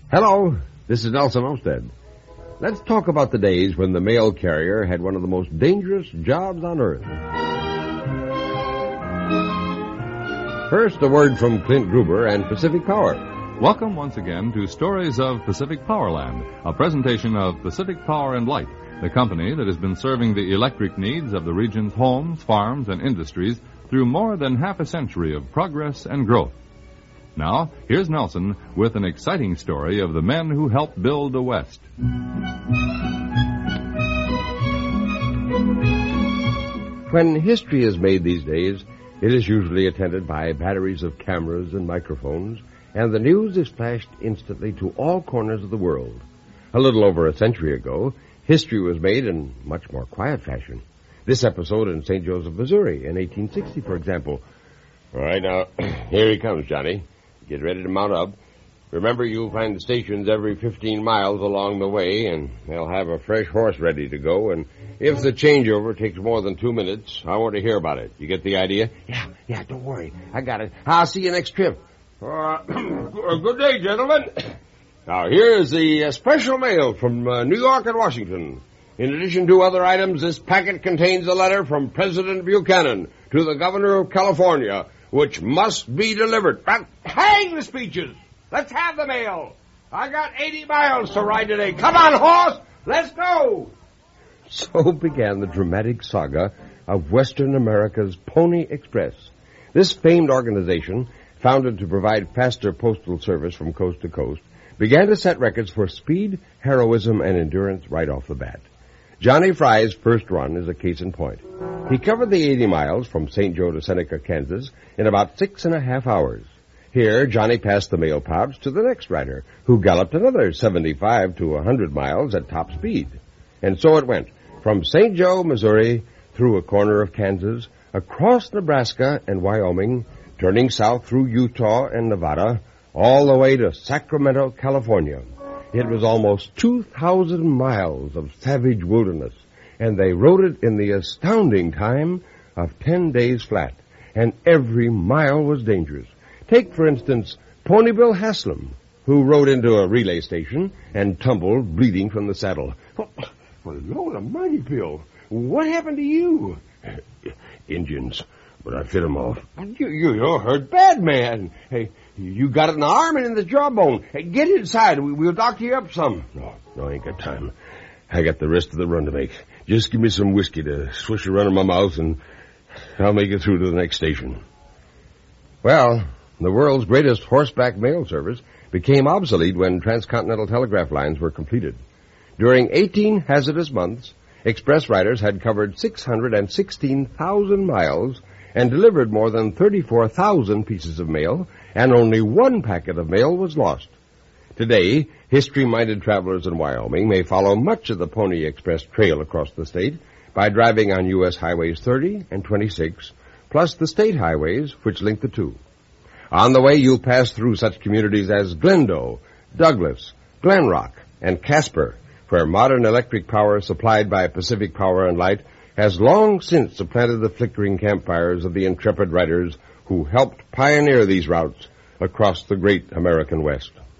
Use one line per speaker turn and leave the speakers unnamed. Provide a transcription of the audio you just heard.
Hello, this is Nelson Olmsted. Let's talk about the days when the mail carrier had one of the most dangerous jobs on earth. First, a word from Clint Gruber and Pacific Power.
Welcome once again to Stories of Pacific Powerland, a presentation of Pacific Power and Light, the company that has been serving the electric needs of the region's homes, farms, and industries through more than half a century of progress and growth. Now, here's Nelson with an exciting story of the men who helped build the West.
When history is made these days, it is usually attended by batteries of cameras and microphones, and the news is flashed instantly to all corners of the world. A little over a century ago, history was made in much more quiet fashion. This episode in St. Joseph, Missouri, in 1860, for example. All right, now, here he comes, Johnny. Get ready to mount up. Remember, you'll find the stations every 15 miles along the way, and they'll have a fresh horse ready to go. And if the changeover takes more than 2 minutes, I want to hear about it. You get the idea? Yeah, don't worry. I got it. I'll see you next trip. Good day, gentlemen. Now, here is the special mail from New York and Washington. In addition to other items, this packet contains a letter from President Buchanan to the Governor of California, which must be delivered. Hang the speeches! Let's have the mail! I got 80 miles to ride today. Come on, horse! Let's go! So began the dramatic saga of Western America's Pony Express. This famed organization, founded to provide faster postal service from coast to coast, began to set records for speed, heroism, and endurance right off the bat. Johnny Fry's first run is a case in point. He covered the 80 miles from St. Joe to Seneca, Kansas, in about 6.5 hours. Here, Johnny passed the mail pouch to the next rider, who galloped another 75 to 100 miles at top speed. And so it went, from St. Joe, Missouri, through a corner of Kansas, across Nebraska and Wyoming, turning south through Utah and Nevada, all the way to Sacramento, California. It was almost 2,000 miles of savage wilderness, and they rode it in the astounding time of 10 days flat, and every mile was dangerous. Take, for instance, Pony Bill Haslam, who rode into a relay station and tumbled, bleeding from the saddle. Well, Lord almighty, Bill, what happened to you? Injuns, but I fit 'em off. You're hurt bad, man. Hey, you got it in the arm and in the jawbone. Hey, get inside. We'll doctor you up some. No, I ain't got time. I got the rest of the run to make. Just give me some whiskey to swish around in my mouth, and I'll make it through to the next station. Well, the world's greatest horseback mail service became obsolete when transcontinental telegraph lines were completed. During 18 hazardous months, express riders had covered 616,000 miles and delivered more than 34,000 pieces of mail, and only one packet of mail was lost. Today, history-minded travelers in Wyoming may follow much of the Pony Express trail across the state by driving on U.S. Highways 30 and 26, plus the state highways which link the two. On the way, you'll pass through such communities as Glendo, Douglas, Glen Rock, and Casper, where modern electric power supplied by Pacific Power and Light has long since supplanted the flickering campfires of the intrepid riders who helped pioneer these routes across the great American West.